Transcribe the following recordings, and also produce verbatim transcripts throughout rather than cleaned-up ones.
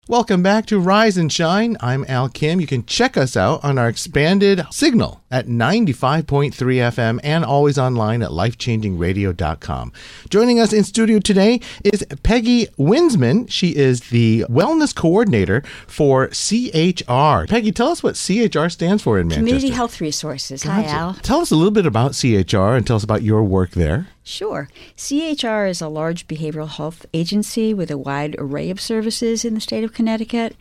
Welcome back to Rise and Shine. I'm Al Kim. You can check us out on our expanded signal at ninety-five point three F M and always online at life changing radio dot com. Joining us in studio today is Peggy Winsman. She is the Wellness Coordinator for C H R. Peggy, tell us what C H R stands for in Manchester. Community Health Resources. Gotcha. Hi, Al. Tell us a little bit about C H R and tell us about your work there. Sure. C H R is a large behavioral health agency with a wide array of services in the state of Connecticut.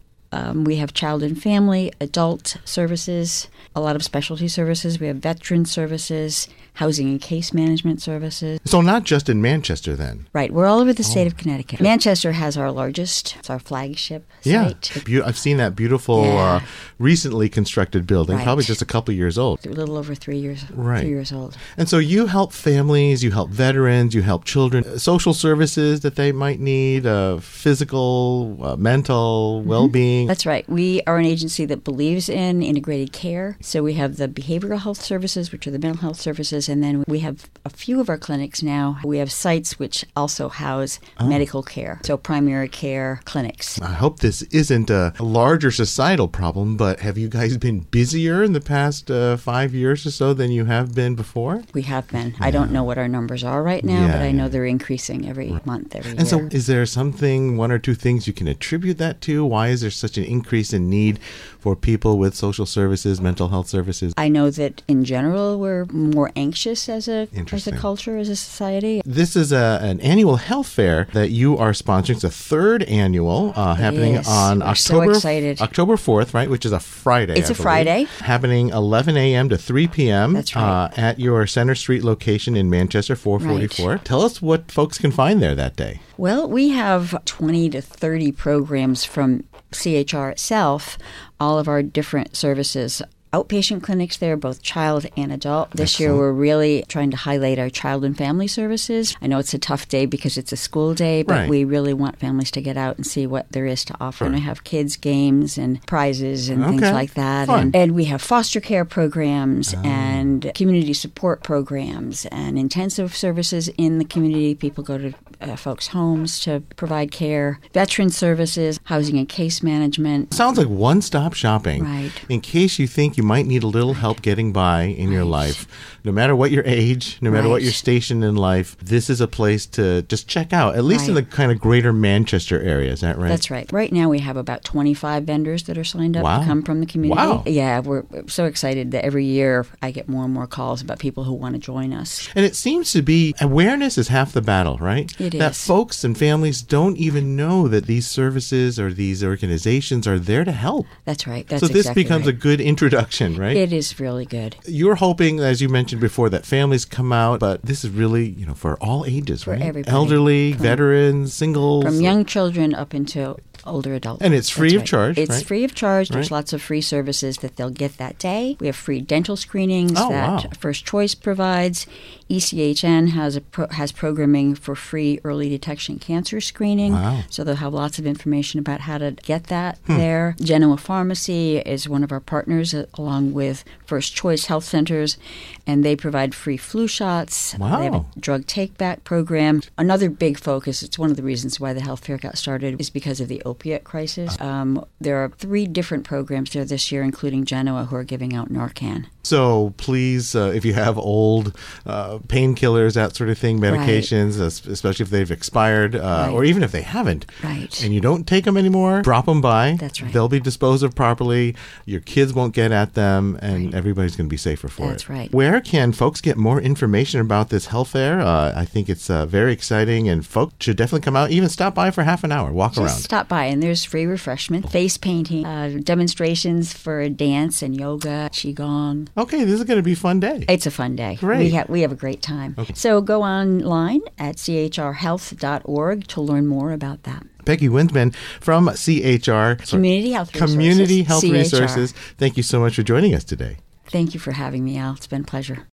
Um, we have child and family, adult services, a lot of specialty services. We have veteran services, housing and case management services. So not just in Manchester then? Right. We're all over the state oh. of Connecticut. Manchester has our largest. It's our flagship yeah. site. Be- I've seen that beautiful, yeah. uh, recently constructed building, right. probably just a couple years old. A little over three years, right. three years old. And so you help families, you help veterans, you help children, social services that they might need, uh, physical, uh, mental, mm-hmm. well-being. That's right. We are an agency that believes in integrated care. So we have the behavioral health services, which are the mental health services, and then we have a few of our clinics now. We have sites which also house oh. medical care, so primary care clinics. I hope this isn't a larger societal problem, but have you guys been busier in the past uh, five years or so than you have been before? We have been. Yeah. I don't know what our numbers are right now, yeah, but I know yeah. they're increasing every right. month, every and year. And so is there something, one or two things you can attribute that to? Why is there such an increase in need for people with social services, mental health services? I know that in general we're more anxious as a as a culture, as a society. This is a, an annual health fair that you are sponsoring. It's a third annual uh, happening is. on we're October so excited. October fourth, right? Which is a Friday. It's I a Friday. Happening eleven a.m. to three p.m. That's right. Uh, at your Center Street location in Manchester, four forty-four. Right. Tell us what folks can find there that day. Well, we have twenty to thirty programs from C H R itself, all of our different services. Outpatient clinics there, both child and adult. This Excellent. year we're really trying to highlight our child and family services. I know it's a tough day because it's a school day, but right. we really want families to get out and see what there is to offer. Sure. And I have kids' games and prizes and okay. things like that. And, and we have foster care programs oh. and community support programs and intensive services in the community. People go to uh, folks' homes to provide care. Veteran services, housing and case management. Sounds like one-stop shopping. Right. In case you think you might need a little help getting by in right. your life, no matter what your age, no matter right. what your station in life, this is a place to just check out, at least right. in the kind of greater Manchester area. Is that right? That's right. Right now we have about twenty-five vendors that are signed up wow. to come from the community. Wow. Yeah, we're so excited that every year I get more and more calls about people who want to join us. And it seems to be awareness is half the battle, right? It that is. folks and families don't even know that these services or these organizations are there to help. That's right. That's so this exactly becomes right. a good introduction, right? It is really good. You're hoping, as you mentioned before, that families come out, but this is really, you know, for all ages, For right? everybody. Elderly, From- veterans, singles. From young children up until older adults. And it's free That's of right. charge, It's right? free of charge. There's Right. lots of free services that they'll get that day. We have free dental screenings Oh, that wow. First Choice provides. E C H N has a pro- has programming for free early detection cancer screening. Wow. So they'll have lots of information about how to get that Hmm. there. Genoa Pharmacy is one of our partners, uh, along with First Choice Health Centers, and they provide free flu shots. Wow. They have a drug take-back program. Another big focus, it's one of the reasons why the health fair got started, is because of the opiate crisis. Um, there are three different programs there this year, including Genoa, who are giving out Narcan. So please, uh, if you have old uh, painkillers, that sort of thing, medications, right. especially if they've expired, uh, right. or even if they haven't, right. and you don't take them anymore, drop them by. That's right. They'll be disposed of properly. Your kids won't get at them, and right. everybody's going to be safer for That's it. That's right. Where can folks get more information about this health fair? Uh, I think it's uh, very exciting, and folks should definitely come out, even stop by for half an hour, walk Just around. stop by, and there's free refreshment, face painting, uh, demonstrations for dance and yoga, qigong. Okay, this is going to be a fun day. It's a fun day. Great. We, ha- we have a great time. Okay. So go online at c h r health dot org to learn more about that. Peggy Winsman from C H R. Community Health Resources. Community Health C H R. Resources. Thank you so much for joining us today. Thank you for having me, Al. It's been a pleasure.